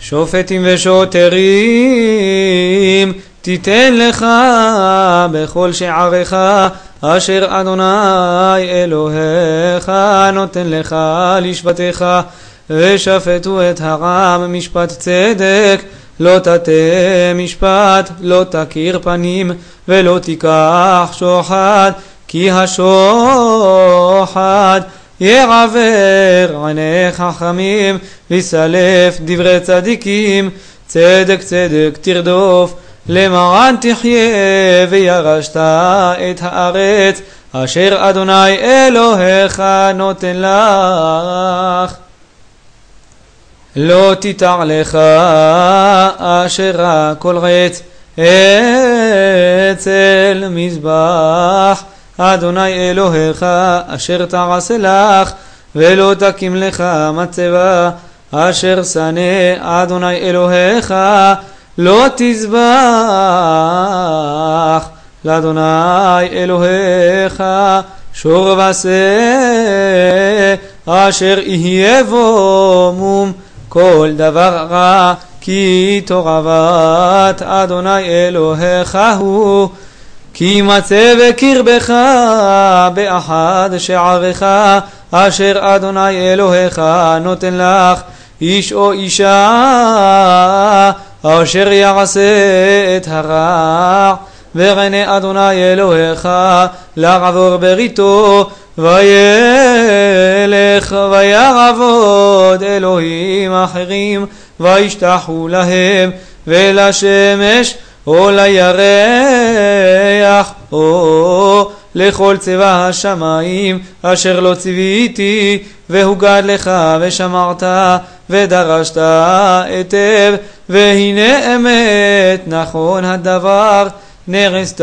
שופטים ושוטרים תיתן לך בכל שעריך, אשר אדוני אלוהיך נותן לך לשבטיך. ושפטו את העם משפט צדק, לא תטה משפט, לא תכיר פנים, ולא תיקח שוחד, כי השוחד יעוור עיני חכמים, ויסלף דברי צדיקים. צדק צדק תרדוף, למען תחיה וירשת את הארץ, אשר אדוני אלוהיך נותן לך. לא תיטע לך אשרה כל עץ אצל מזבח אדוני אלוהיך, אשר תעשה לך, ולא תקים לך מצבה, אשר שנא אדוני אלוהיך, לא תזבח לאדוני אלוהיך שור ושה, אשר יהיה בו מום כל דבר רע, כי תועבת אדוני אלוהיך הוא. כי מצא בקרבך באחד שעריך, אשר אדוני אלוהיך נותן לך, איש או אישה, אשר יעשה את הרע, ורנה אדוני אלוהיך לעבור בריתו, וילך ויעבוד אלוהים אחרים, וישתחו להם ולשמש או לירח או לכל צבא השמיים, אשר לא ציוויתי, והוגד לך ושמרת ודרשת היטב, והנה אמת נכון הדבר, נעשת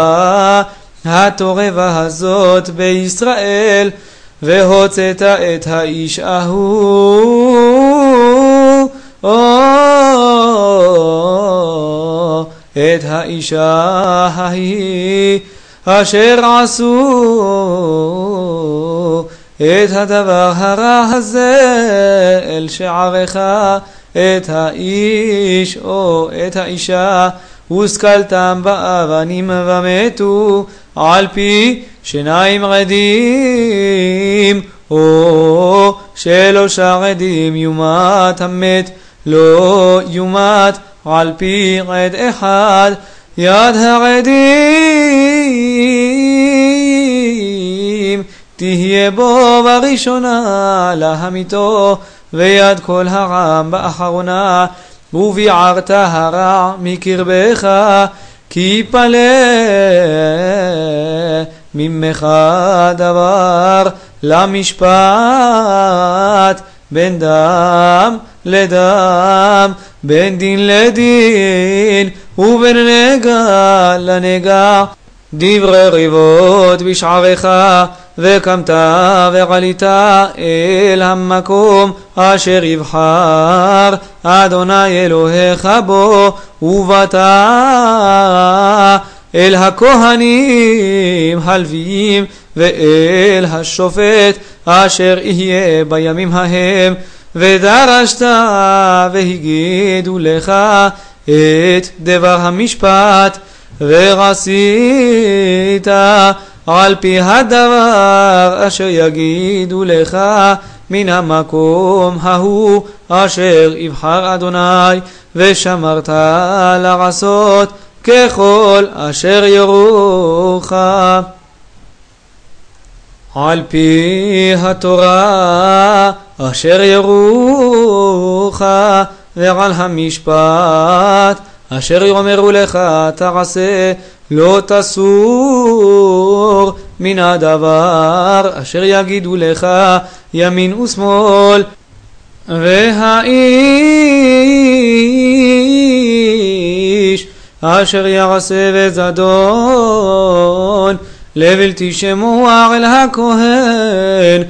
התורה הזאת בישראל, והוצאת את האיש ההוא את האישה ההיא, אשר עשו את הדבר הרע הזה אל שעריך, את האיש או את האישה, וסקלתם באבנים ומתו, על פי 2 עדים או 3 עדים יומת המת, לא יומת על פי עד אחד. יד העדים תהיה בו בראשונה להמיתו, ויד כל העם באחרונה, וביערת הרע מקרבך, כי יפלא ממך דבר למשפט, בין דם לדם, בין דין לדין, ובין נגע לנגע. דברי ריבות בשעריך, וקמת ועלית אל המקום אשר יבחר אדוני אלוהיך בו, ובאת אל הכהנים הלוויים ואל השופט אשר יהיה בימים ההם, ודרשת והגידו לך את דבר המשפט, ועשית על פי הדבר אשר יגידו לך מן המקום ההוא אשר יבחר אדוני, ושמרת לעשות ככל אשר יורוך. על פי התורה אשר יורוך, ועל המשפט אשר יאמרו לך תעשה, לא תסור מן הדבר אשר יגידו לך ימין ושמאל. והאיש אשר יעשה בזדון לבלתי שמוע אל הכהן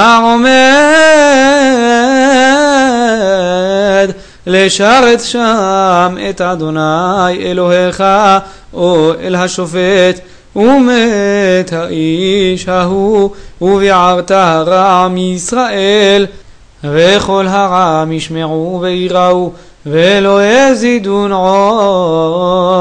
העומד לשרת שם את אדוני אלוהיך, או אל השופט, ומת האיש ההוא, וביערת הרע מישראל, וכל הרע ישמעו ויראו, ולא יזידון עוד.